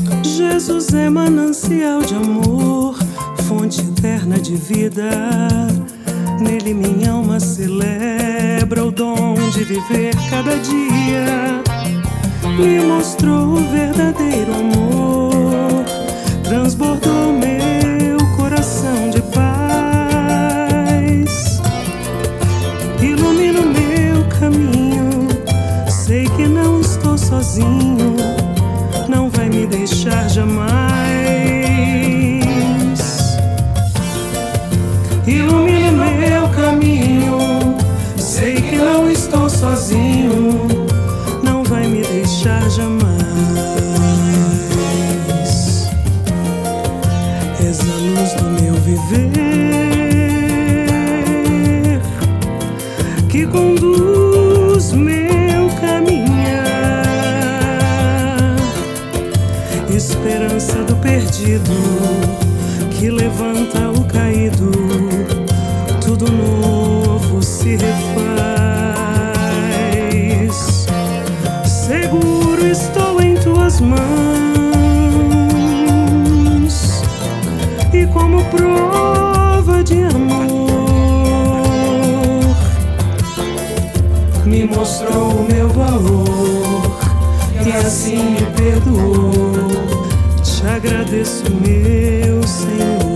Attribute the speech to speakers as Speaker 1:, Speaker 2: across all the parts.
Speaker 1: Jesus é manancial de amor, fonte eterna de vida. Nele minha alma celebra o dom de viver cada dia. Me mostrou o verdadeiro amor, transbordou meu coração de paz. Ilumina o meu caminho, sei que não estou sozinho, não vai me deixar jamais. Ilumina o meu caminho, sei que não estou sozinho, não vai me deixar jamais. És a luz do meu viver, que conduz meu caminhar. Esperança do perdido, que levanta o caído, tudo novo se refaz. Seguro estou em tuas mãos, e como prova de amor, me mostrou o meu valor, e assim me perdoou. Te agradeço, meu Senhor.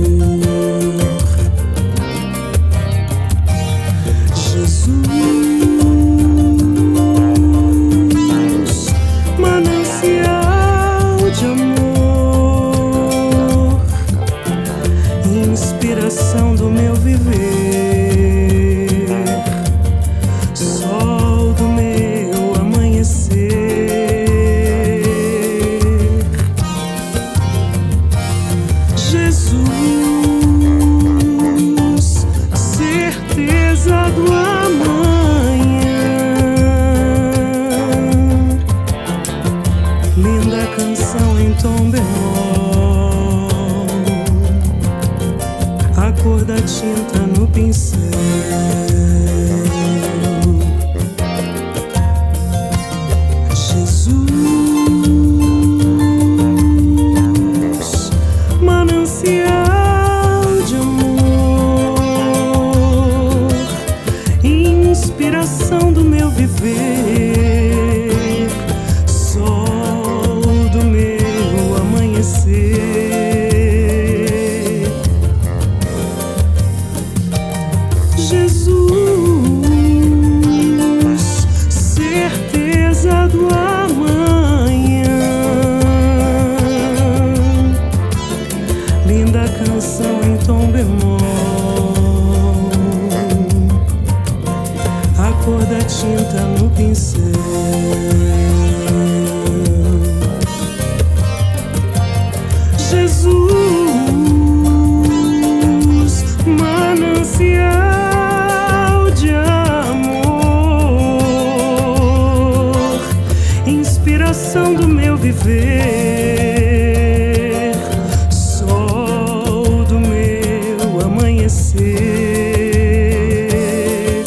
Speaker 1: Jesus, manancial de amor, inspiração do meu viver, sol do meu amanhecer. Jesus, certeza do amanhã, linda canção em tom bemol, a cor da tinta no pincel. Jesus, manancial de amor, inspiração do meu viver, sol do meu amanhecer. Jesus, certeza do amanhã, linda canção em tom bemol, a cor da tinta no pincel. Jesus, manancial de amor, inspiração do meu viver, sol do meu amanhecer.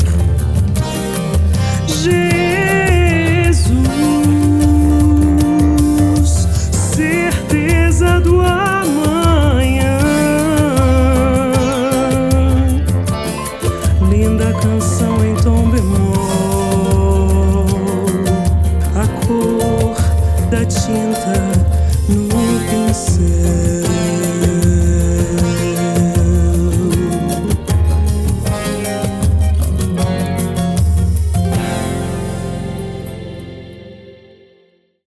Speaker 1: Jesus, certeza do amanhã, linda canção em tom bemol, a cor da tinta no pincel.